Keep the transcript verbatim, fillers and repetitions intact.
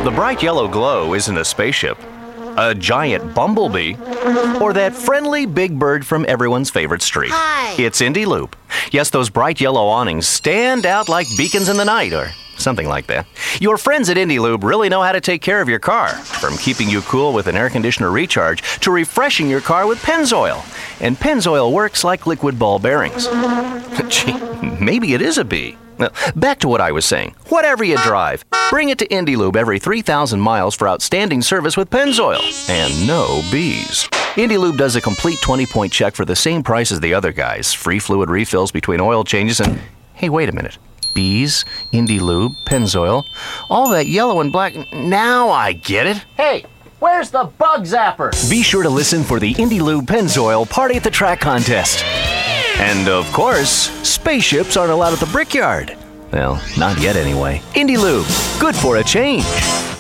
The bright yellow glow isn't a spaceship, a giant bumblebee, or that friendly big bird from everyone's favorite street. Hi. It's Indy Loop. Yes, those bright yellow awnings stand out like beacons in the night, or something like that. Your friends at Indy Loop really know how to take care of your car, from keeping you cool with an air conditioner recharge to refreshing your car with Pennzoil. And Pennzoil works like liquid ball bearings. Gee, maybe it is a bee. Now, back to what I was saying. Whatever you drive, bring it to Indy Lube every three thousand miles for outstanding service with Pennzoil. And no bees. Indy Lube does a complete twenty-point check for the same price as the other guys. Free fluid refills between oil changes and... Hey, wait a minute. Bees, Indy Lube, Pennzoil, all that yellow and black... Now I get it. Hey! Where's the bug zapper? Be sure to listen for the Indy Lube Pennzoil Party at the Track contest. And of course, spaceships aren't allowed at the Brickyard. Well, not yet anyway. Indy Lube, good for a change.